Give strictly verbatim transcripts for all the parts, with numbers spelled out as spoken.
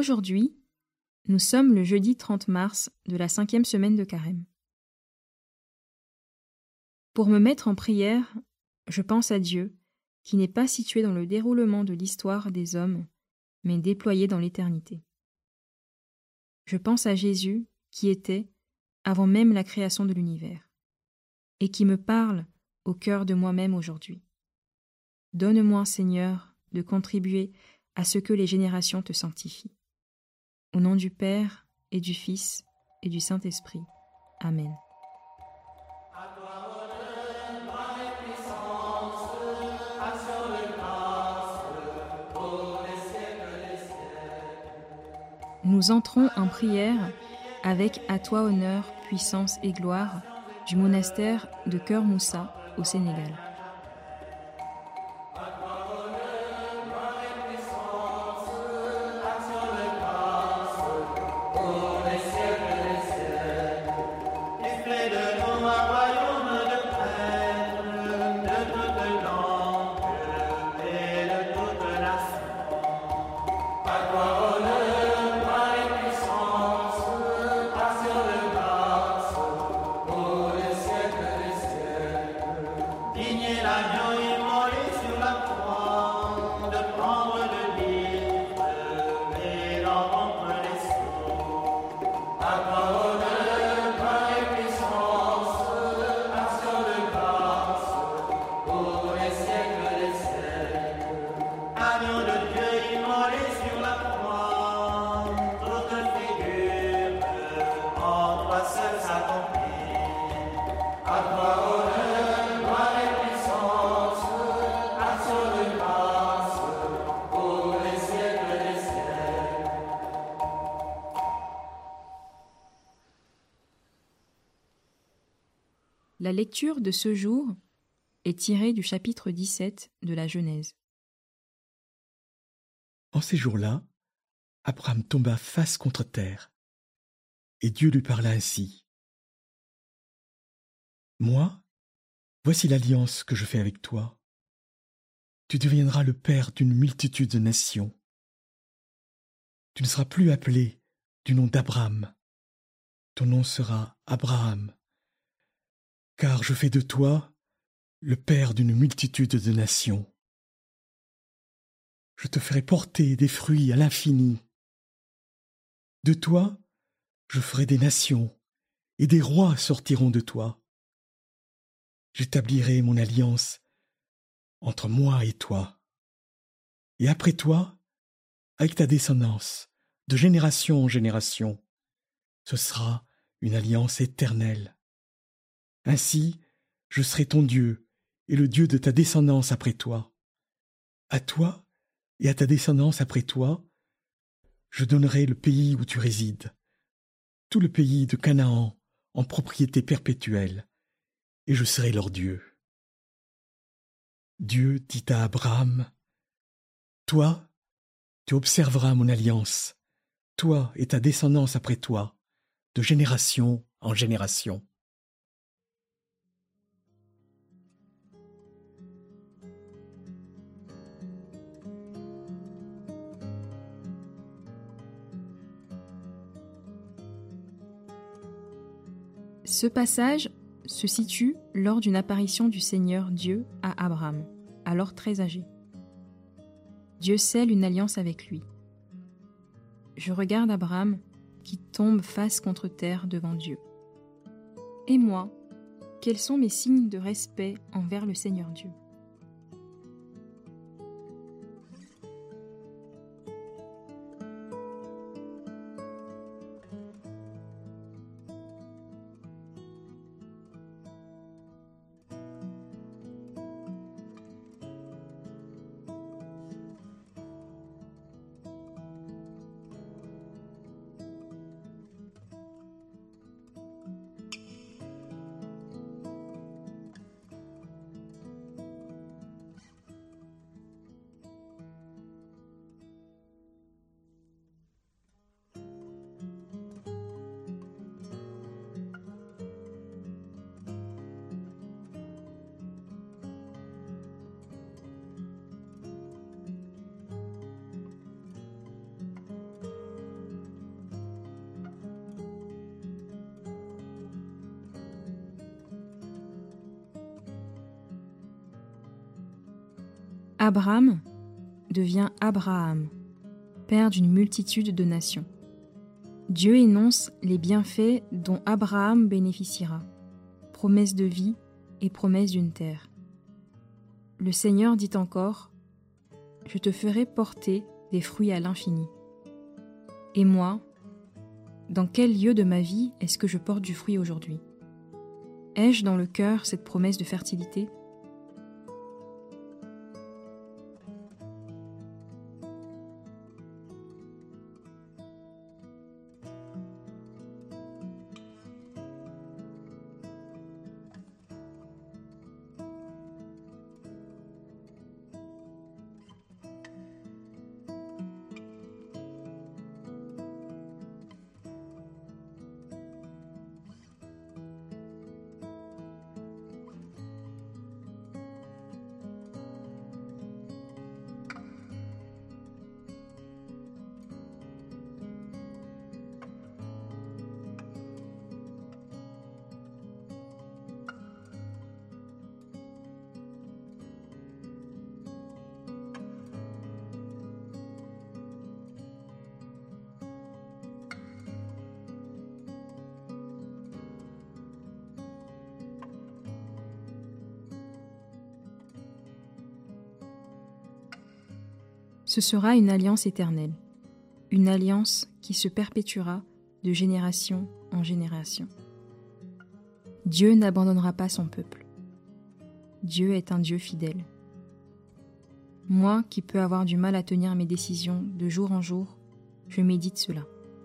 Aujourd'hui, nous sommes le jeudi trente mars de la cinquième semaine de Carême. Pour me mettre en prière, je pense à Dieu, qui n'est pas situé dans le déroulement de l'histoire des hommes, mais déployé dans l'éternité. Je pense à Jésus, qui était, avant même la création de l'univers, et qui me parle au cœur de moi-même aujourd'hui. Donne-moi, Seigneur, de contribuer à ce que les générations te sanctifient. Au nom du Père, et du Fils, et du Saint-Esprit. Amen. Nous entrons en prière avec À toi honneur, puissance et gloire du monastère de Keur Moussa au Sénégal. La lecture de ce jour est tirée du chapitre dix-sept de la Genèse. En ces jours-là, Abraham tomba face contre terre, et Dieu lui parla ainsi. « Moi, voici l'alliance que je fais avec toi. Tu deviendras le père d'une multitude de nations. Tu ne seras plus appelé du nom d'Abraham. Ton nom sera Abraham. Car je fais de toi le père d'une multitude de nations. Je te ferai porter des fruits à l'infini. De toi, je ferai des nations, et des rois sortiront de toi. J'établirai mon alliance entre moi et toi, et après toi, avec ta descendance, de génération en génération. Ce sera une alliance éternelle. Ainsi, je serai ton Dieu et le Dieu de ta descendance après toi. À toi et à ta descendance après toi, je donnerai le pays où tu résides, tout le pays de Canaan en propriété perpétuelle, et je serai leur Dieu. » Dieu dit à Abraham, « Toi, tu observeras mon alliance, toi et ta descendance après toi, de génération en génération. » Ce passage se situe lors d'une apparition du Seigneur Dieu à Abraham, alors très âgé. Dieu scelle une alliance avec lui. Je regarde Abraham qui tombe face contre terre devant Dieu. Et moi, quels sont mes signes de respect envers le Seigneur Dieu ? Abraham devient Abraham, père d'une multitude de nations. Dieu énonce les bienfaits dont Abraham bénéficiera, promesse de vie et promesse d'une terre. Le Seigneur dit encore « Je te ferai porter des fruits à l'infini. » Et moi, dans quel lieu de ma vie est-ce que je porte du fruit aujourd'hui? Ai-je dans le cœur cette promesse de fertilité? Ce sera une alliance éternelle, une alliance qui se perpétuera de génération en génération. Dieu n'abandonnera pas son peuple. Dieu est un Dieu fidèle. Moi qui peux avoir du mal à tenir mes décisions de jour en jour, je médite cela.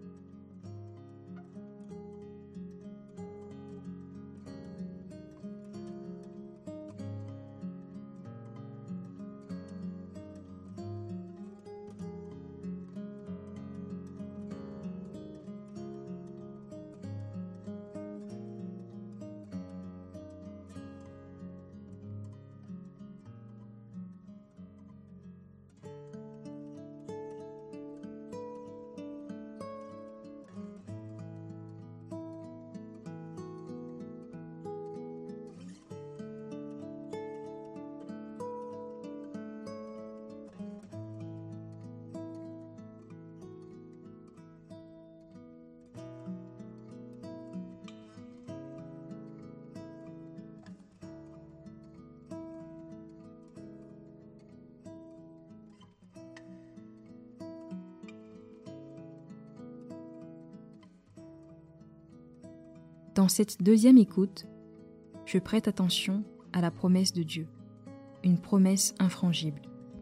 Dans cette deuxième écoute, je prête attention à la promesse de Dieu, une promesse infrangible.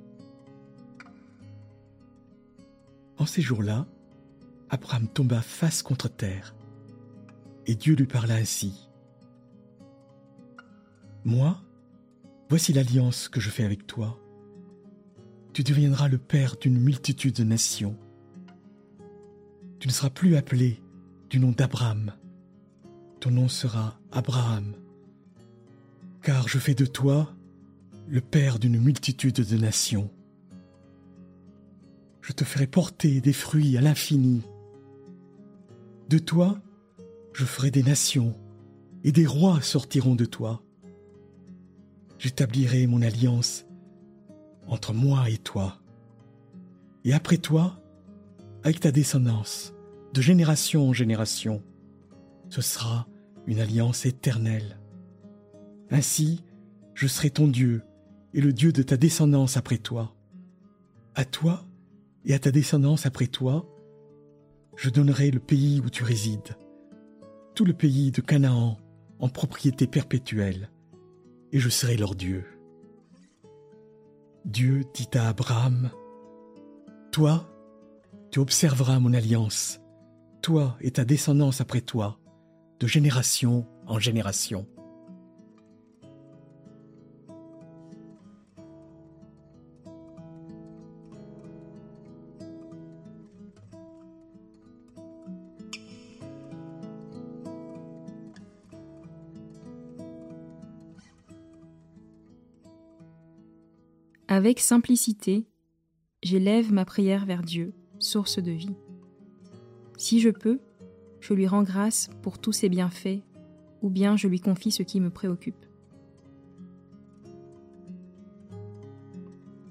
En ces jours-là, Abraham tomba face contre terre, et Dieu lui parla ainsi. « Moi, voici l'alliance que je fais avec toi. Tu deviendras le père d'une multitude de nations. Tu ne seras plus appelé du nom d'Abraham. Ton nom sera Abraham, car je fais de toi le père d'une multitude de nations. Je te ferai porter des fruits à l'infini. De toi, je ferai des nations, et des rois sortiront de toi. J'établirai mon alliance entre moi et toi, et après toi, avec ta descendance, de génération en génération. Ce sera une alliance éternelle. Ainsi, je serai ton Dieu et le Dieu de ta descendance après toi. À toi et à ta descendance après toi, je donnerai le pays où tu résides, tout le pays de Canaan en propriété perpétuelle, et je serai leur Dieu. Dieu dit à Abraham, « Toi, tu observeras mon alliance, toi et ta descendance après toi, de génération en génération. » Avec simplicité, j'élève ma prière vers Dieu, source de vie. Si je peux, je lui rends grâce pour tous ses bienfaits, ou bien je lui confie ce qui me préoccupe.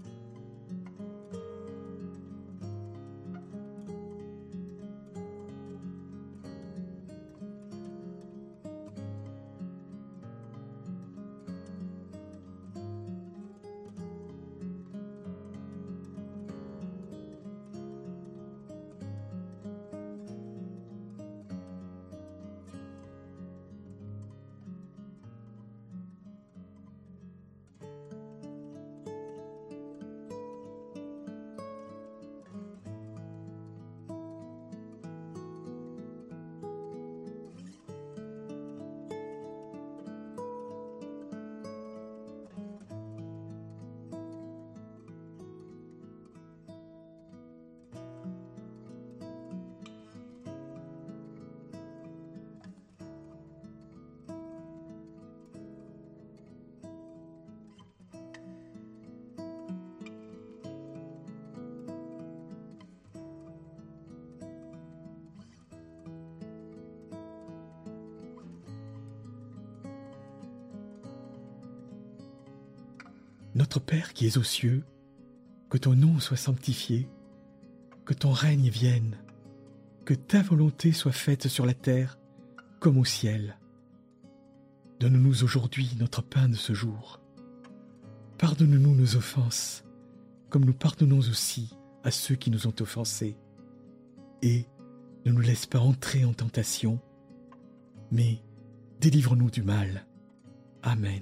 Notre Père qui es aux cieux, que ton nom soit sanctifié, que ton règne vienne, que ta volonté soit faite sur la terre comme au ciel. Donne-nous aujourd'hui notre pain de ce jour. Pardonne-nous nos offenses, comme nous pardonnons aussi à ceux qui nous ont offensés. Et ne nous laisse pas entrer en tentation, mais délivre-nous du mal. Amen.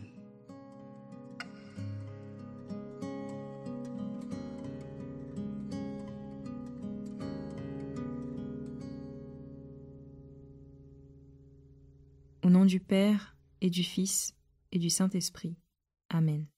Au nom du Père et du Fils et du Saint-Esprit. Amen.